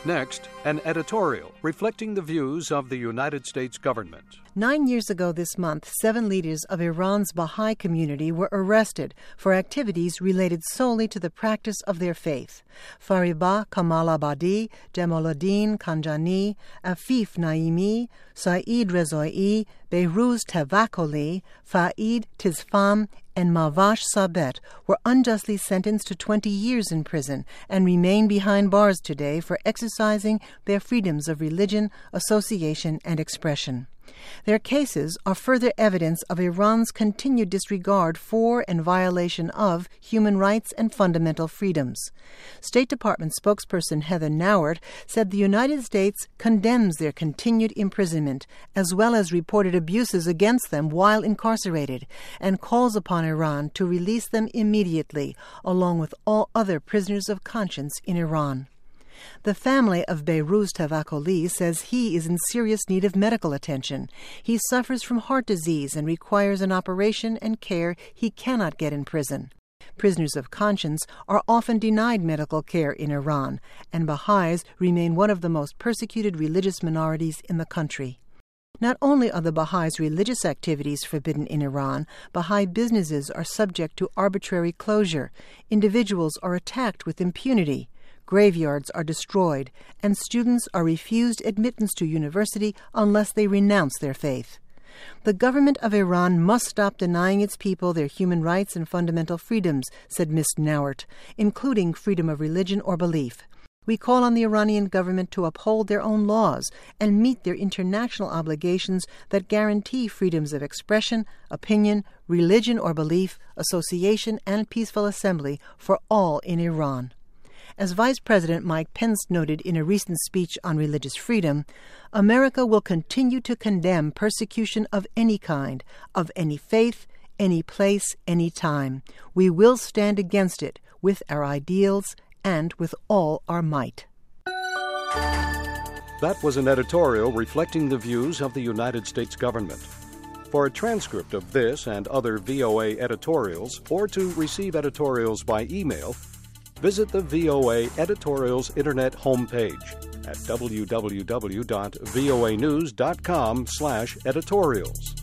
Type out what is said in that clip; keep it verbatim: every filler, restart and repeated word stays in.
Next, an editorial reflecting the views of the United States government. Nine years ago this month, seven leaders of Iran's Baha'i community were arrested for activities related solely to the practice of their faith. Fariba Kamalabadi, Jamaluddin Kanjani, Afif Naimi, Saeed Rezai, Behruz Tavakkoli, Faid Tizfam, and Mavash Sabet were unjustly sentenced to twenty years in prison and remain behind bars today for exercising their freedoms of religion, association, and expression. Their cases are further evidence of Iran's continued disregard for and violation of human rights and fundamental freedoms. State Department spokesperson Heather Nauert said the United States condemns their continued imprisonment, as well as reported abuses against them while incarcerated, and calls upon Iran to release them immediately, along with all other prisoners of conscience in Iran. The family of Behruz Tavakkoli says he is in serious need of medical attention. He suffers from heart disease and requires an operation and care he cannot get in prison. Prisoners of conscience are often denied medical care in Iran, and Baha'is remain one of the most persecuted religious minorities in the country. Not only are the Baha'is' religious activities forbidden in Iran, Baha'i businesses are subject to arbitrary closure. Individuals are attacked with impunity. Graveyards are destroyed, and students are refused admittance to university unless they renounce their faith. The government of Iran must stop denying its people their human rights and fundamental freedoms, said Miz Nauert, including freedom of religion or belief. We call on the Iranian government to uphold their own laws and meet their international obligations that guarantee freedoms of expression, opinion, religion or belief, association, and peaceful assembly for all in Iran. As Vice President Mike Pence noted in a recent speech on religious freedom, America will continue to condemn persecution of any kind, of any faith, any place, any time. We will stand against it with our ideals and with all our might. That was an editorial reflecting the views of the United States government. For a transcript of this and other V O A editorials, or to receive editorials by email, visit the V O A Editorials Internet homepage at w w w dot voa news dot com slash editorials.